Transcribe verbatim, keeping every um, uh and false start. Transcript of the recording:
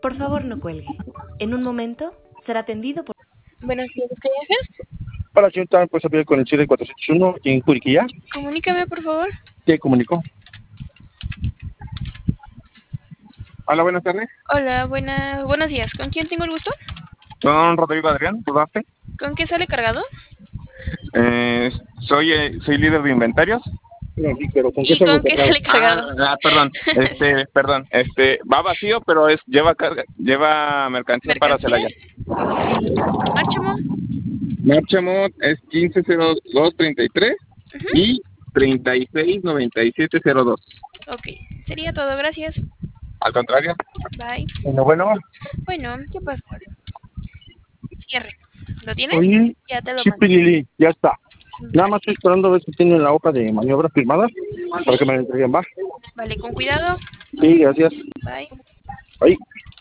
Por favor, no cuelgue. En un momento será atendido por... Buenos días, viajes. Hola, señorita, pues había con el Chile cuatrocientos uno aquí en Juriquilla. Comunícame, por favor. ¿Te comunicó? Hola, buenas tardes. Hola, buena, buenos días. ¿Con quién tengo el gusto? Don Rodrigo Adrián, ¿dudaste? ¿Con qué sale cargado? Eh, soy, eh, soy líder de inventarios. No, sí, pero ¿con qué ¿Y con qué sale cargado? Ah, ah, perdón, este, perdón, este, va vacío, pero es, lleva carga, lleva mercancía, para ¿Mercancía? Celaya. Márchamo. Marchamont es quince cero dos treinta y tres Uh-huh. y treinta y seis noventa y siete cero dos. Ok, sería todo, gracias. Al contrario. Bye. Bueno, bueno. Bueno, ¿qué pasó? Cierre. ¿Lo tienes? Oye, Ya te lo sí, mandé. Pirili, ya está. Nada más estoy esperando a ver si tienen la hoja de maniobra firmada para que me la entreguen, ¿va? Vale, con cuidado. Sí, gracias. Bye. Ahí.